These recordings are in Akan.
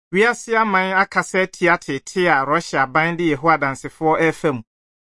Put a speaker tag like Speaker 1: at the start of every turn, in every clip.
Speaker 1: Wiase aman akasa tete a Russia aban de Yehowa dansefo FM.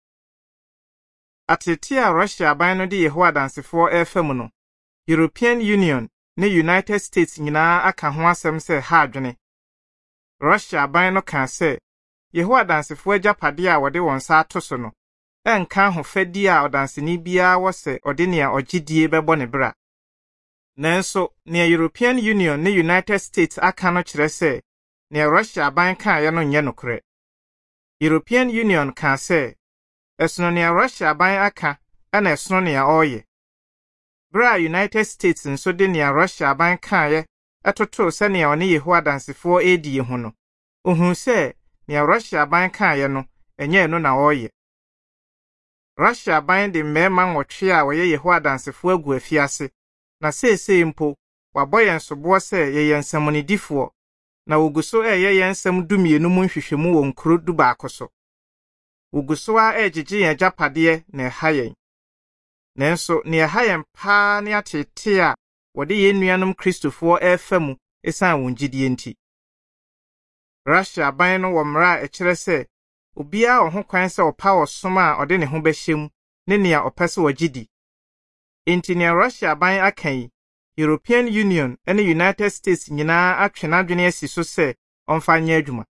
Speaker 1: Atete a Russia aban no de Yehowa dansefo FM no, European Union ne United States nyinaa aka ho asem se ha adwene. Russia aban no kan se Yehowa dansefo agapade a wode won sa atoso no, enka ho fadi a odanseni bia wo se ode ne a ogidie bebo ne bra. Nanso, ne European Union ne United States aka no kire se ne Russia aban kan ye no nye nokre. European Union kan se esono ne Russia aban aka na esono ne oye. Bra United States nso de ne Russia aban kan ye etoto se ne one Yehowa dansefo edi ho no. Ohun se ne Russia aban kan ye no enye no na oye. Russia aban de mema nwotwe a woye Yehowa dansefo agu afiase na sesei mpo waboye nsobo se ye yensamonidifo na woguso ye yensam dumienu mu nhwehwemu wo nkro du baako so. Woguso a ejije yen japade na hayen. Nanso ne hayen pa ne atete a wode ye nuanom Kristofo efamu esan wongidie nti. Russia aban no wo mra e kire se obia ho kwan se opa osoma a ode ne ho behyem ne ne a opese wogidi. Enti ne Russia aban akan European Union and the United States nyinaa atwe n'adwene asi so se onfa nya adwuma.